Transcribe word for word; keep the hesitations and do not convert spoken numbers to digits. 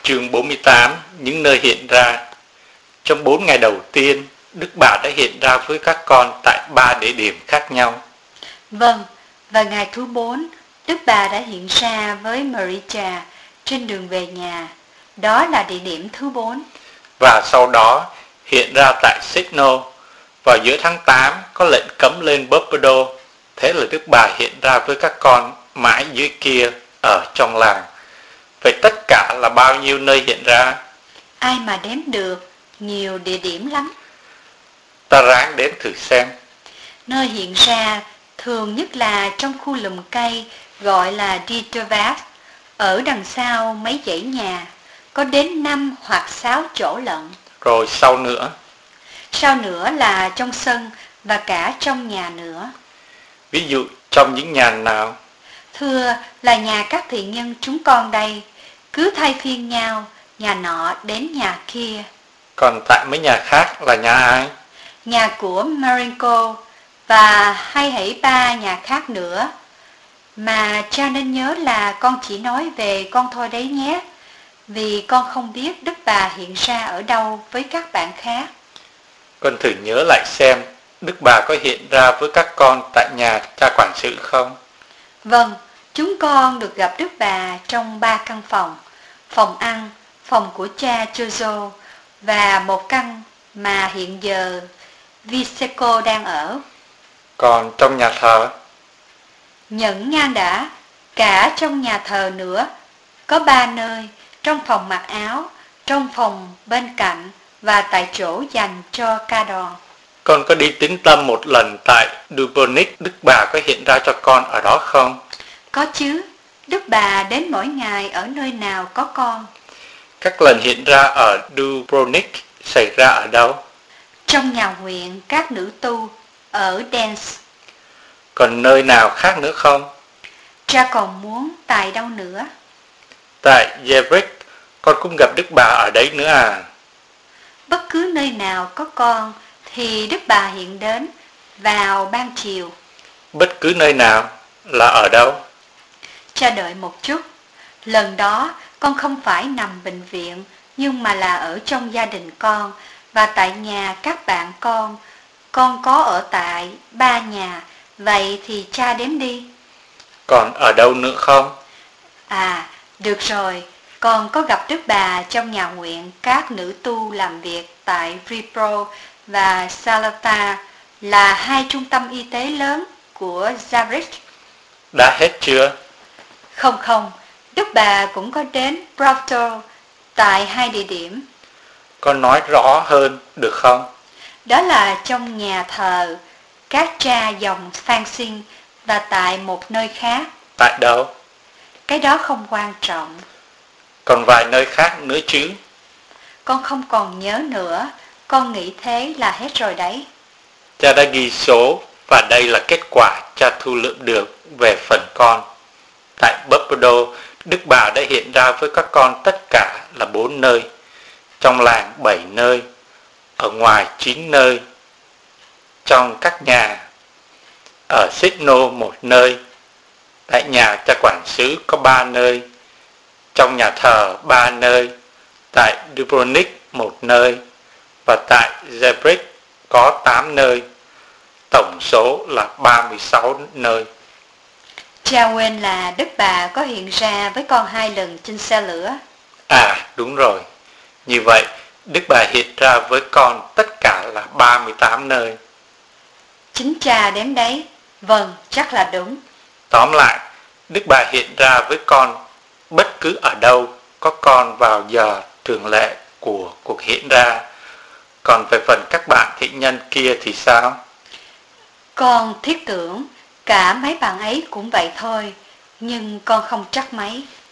chương bốn mươi tám, những nơi hiện ra. Trong bốn ngày đầu tiên, Đức Bà đã hiện ra với các con tại ba địa điểm khác nhau. Vâng, và ngày thứ bốn, Đức Bà đã hiện ra với Maria trên đường về nhà. Đó là địa điểm thứ bốn. Và sau đó hiện ra tại Signo. Vào giữa tháng tám có lệnh cấm lên Boppedo. Thế là Đức Bà hiện ra với các con mãi dưới kia ở trong làng. Vậy tất cả là bao nhiêu nơi hiện ra? Ai mà đếm được, nhiều địa điểm lắm. Ta ráng đếm thử xem. Nơi hiện ra thường nhất là trong khu lùm cây gọi là Dieterwald, ở đằng sau mấy dãy nhà, có đến năm hoặc sáu chỗ lận. Rồi sau nữa? Sau nữa là trong sân và cả trong nhà nữa. Ví dụ trong những nhà nào? Thưa là nhà các thiện nhân chúng con đây, cứ thay phiên nhau, nhà nọ đến nhà kia. Còn tại mấy nhà khác là nhà ai? Nhà của Marenko và hay hãy ba nhà khác nữa. Mà cha nên nhớ là con chỉ nói về con thôi đấy nhé, vì con không biết Đức Bà hiện ra ở đâu với các bạn khác. Con thử nhớ lại xem Đức Bà có hiện ra với các con tại nhà cha quản sự không? Vâng, chúng con được gặp Đức Bà trong ba căn phòng. Phòng ăn, phòng của cha Chozo và một căn mà hiện giờ Viseco đang ở. Còn trong nhà thờ? Nhận ngang đã, cả trong nhà thờ nữa, có ba nơi, trong phòng mặc áo, trong phòng bên cạnh và tại chỗ dành cho ca đòn. Con có đi tín tâm một lần tại Dubrovnik, Đức Bà có hiện ra cho con ở đó không? Có chứ, Đức Bà đến mỗi ngày ở nơi nào có con. Các lần hiện ra ở Dubrovnik xảy ra ở đâu? Trong nhà huyện các nữ tu, ở Dance. Còn nơi nào khác nữa không? Cha còn muốn tại đâu nữa? Tại Zurich, con cũng gặp Đức Bà ở đấy nữa à? Bất cứ nơi nào có con thì Đức Bà hiện đến vào ban chiều. Bất cứ nơi nào là ở đâu? Cha đợi một chút. Lần đó con không phải nằm bệnh viện, nhưng mà là ở trong gia đình con và tại nhà các bạn con. Con có ở tại ba nhà, vậy thì cha đếm đi. Còn ở đâu nữa không? À, được rồi, con có gặp Đức Bà trong nhà nguyện các nữ tu làm việc tại Vipro và Salata, là hai trung tâm y tế lớn của Zurich. Đã hết chưa? Không không, Đức Bà cũng có đến Brauto tại hai địa điểm. Con nói rõ hơn được không? Đó là trong nhà thờ các cha dòng Phan Sinh và tại một nơi khác. Tại đâu? Cái đó không quan trọng. Còn vài nơi khác nữa chứ? Con không còn nhớ nữa, con nghĩ thế là hết rồi đấy. Cha đã ghi số và đây là kết quả cha thu lượm được về phần con. Tại Boppedo, Đức Bà đã hiện ra với các con tất cả là bốn nơi, trong làng bảy nơi, ở ngoài chín nơi, trong các nhà, ở Signo một nơi, tại nhà cha quản xứ có ba nơi, trong nhà thờ ba nơi, tại Dubrovnik một nơi, và tại Zurich có tám nơi, tổng số là ba mươi sáu nơi. Cha quên là Đức Bà có hiện ra với con hai lần trên xe lửa. À đúng rồi, như vậy Đức Bà hiện ra với con tất cả là ba mươi tám nơi. Chính cha đếm đấy. Vâng, chắc là đúng. Tóm lại, Đức Bà hiện ra với con bất cứ ở đâu có con vào giờ thường lệ của cuộc hiện ra. Còn về phần các bạn thiện nhân kia thì sao? Con thiết tưởng cả mấy bạn ấy cũng vậy thôi, nhưng con không chắc mấy.